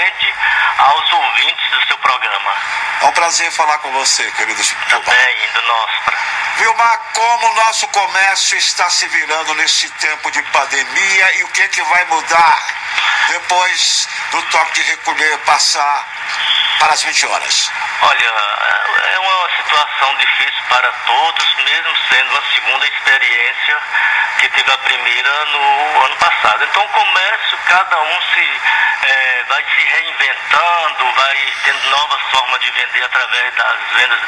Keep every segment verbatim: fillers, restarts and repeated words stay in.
especialmente aos ouvintes do seu programa. É um prazer falar com você, querido Vilmar. Também, indo nosso. Vilmar, como o nosso comércio está se virando nesse tempo de pandemia e o que, que vai mudar depois do toque de recolher passar para as vinte horas? Olha, é uma situação difícil para todos, mesmo sendo a segunda experiência que teve a primeira no ano passado. Então o comércio, cada um se, é, vai se reinventando, vai tendo novas formas de vender através das vendas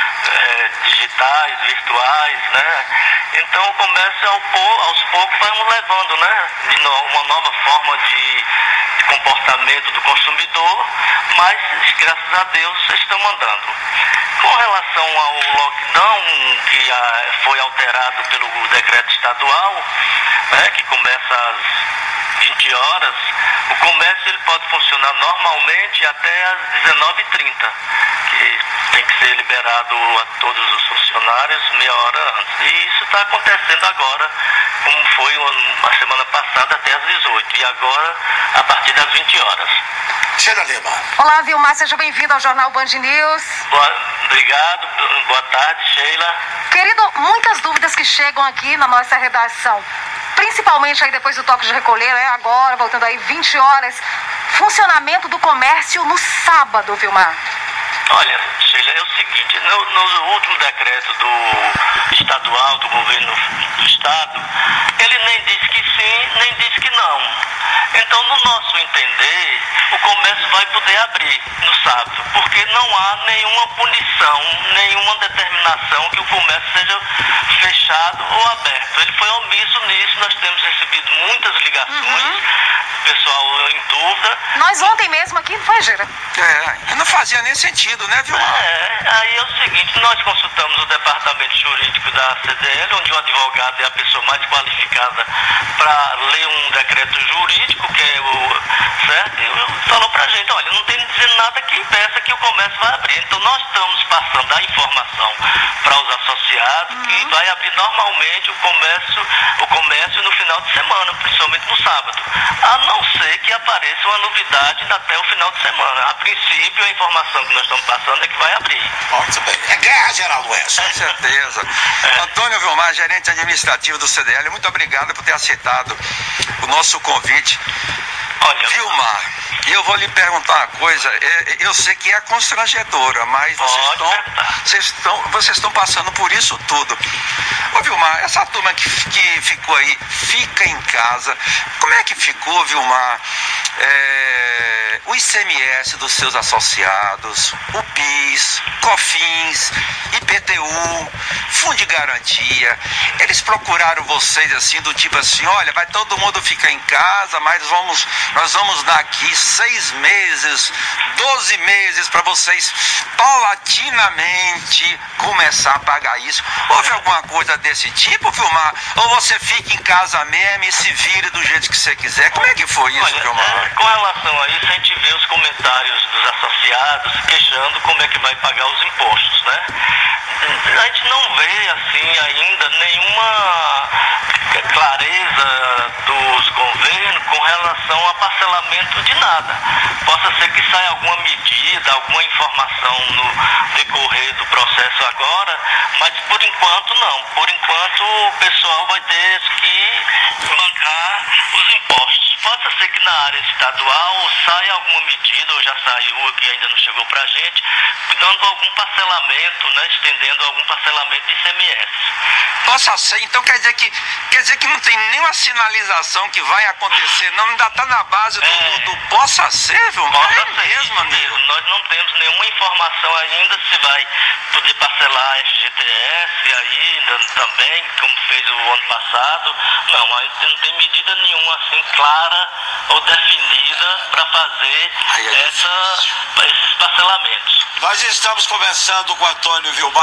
é, digitais, virtuais, né? Então o comércio ao, aos poucos vai levando, né, de no, uma nova forma de, de comportamento do consumidor, mas graças a Deus estão mandando. Com relação ao lockdown, que a, foi alterado pelo decreto estadual, né, que começa às vinte horas, o comércio ele pode funcionar normalmente até às dezenove e trinta, que tem que ser liberado a todos os funcionários meia hora antes. E isso está acontecendo agora, como foi a semana passada até às dezoito, e agora a partir das vinte horas. Sheila Lima. Olá, Vilmar, seja bem-vindo ao Jornal Band News. Boa, obrigado, boa tarde, Sheila. Querido, muitas dúvidas que chegam aqui na nossa redação, principalmente aí depois do toque de recolher, né? Agora, voltando aí vinte horas, funcionamento do comércio no sábado, Vilmar. Olha, Sheila, é o seguinte, no, no último decreto do estadual, do governo do estado, ele nem disse que sim, nem disse que não. Então, no nosso entender, o comércio vai poder abrir no sábado, porque não há nenhuma punição, nenhuma determinação que o comércio seja fechado ou aberto. Ele foi omisso nisso, nós temos recebido muitas ligações, uhum. pessoal em dúvida. Nós ontem mesmo aqui, não foi, Gira? É, não fazia nem sentido, né, Vilmar? É, aí é o seguinte, nós consultamos o departamento jurídico da C D L, onde o advogado é a pessoa mais qualificada para ler um decreto jurídico, que é o certo, e falou pra gente, olha, não tem dizendo nada que impeça que o comércio vai abrir. Então nós estamos passando a informação para os associados, uhum. que vai abrir normalmente o comércio, o comércio no final de semana, principalmente no sábado. A não ser que apareça uma novidade até o final de semana. A princípio, a informação que nós estamos passando é que vai abrir. Muito bem. É guerra, Geraldo Oeste. Com certeza. É. Antônio Vilmar, gerente administrativo do C D L, muito obrigado por ter aceitado o nosso convite. Olha, Vilmar, eu vou lhe perguntar uma coisa, eu sei que é constrangedora, mas vocês estão, vocês estão, vocês estão passando por isso tudo. Ô Vilmar, essa turma que, que ficou aí, fica em casa, como é que ficou, Vilmar? É, o I C M S dos seus associados, o PIS, COFINS, I P T U, Fundo de Garantia, eles procuraram vocês assim, do tipo assim, olha, vai todo mundo ficar em casa, mas vamos, nós vamos dar aqui seis meses, doze meses para vocês paulatinamente começar a pagar isso. Houve alguma coisa desse tipo, Vilmar? Ou você fica em casa mesmo e se vira do jeito que você quiser? Como é que foi isso, Olha, Vilmar? É, com relação a isso, a gente vê os comentários dos associados queixando como é que vai pagar os impostos, né? A gente não vê, assim, ainda nenhuma clareza dos governos com relação a parcelamento de nada. Possa ser que saia alguma medida, alguma informação no decorrer do processo agora, mas por enquanto não. Por enquanto o pessoal vai ter que bancar os impostos. Possa ser que na área estadual saia alguma medida, ou já saiu, que ainda não chegou pra gente, dando algum parcelamento, né, estendendo algum parcelamento de I C M S. Possa ser, então quer dizer que quer dizer que não tem nenhuma sinalização que vai acontecer, não, ainda está na base do, é, do, do possa ser, viu? Possa é ser mesmo, amigo. mesmo. Nós não temos nenhuma informação ainda se vai poder parcelar a F G T S ainda também, como fez o ano passado. Não, mas não tem medida nenhuma assim clara ou definida para fazer Ai, é essa, esses parcelamentos. Nós estamos conversando com Antônio Vilmar.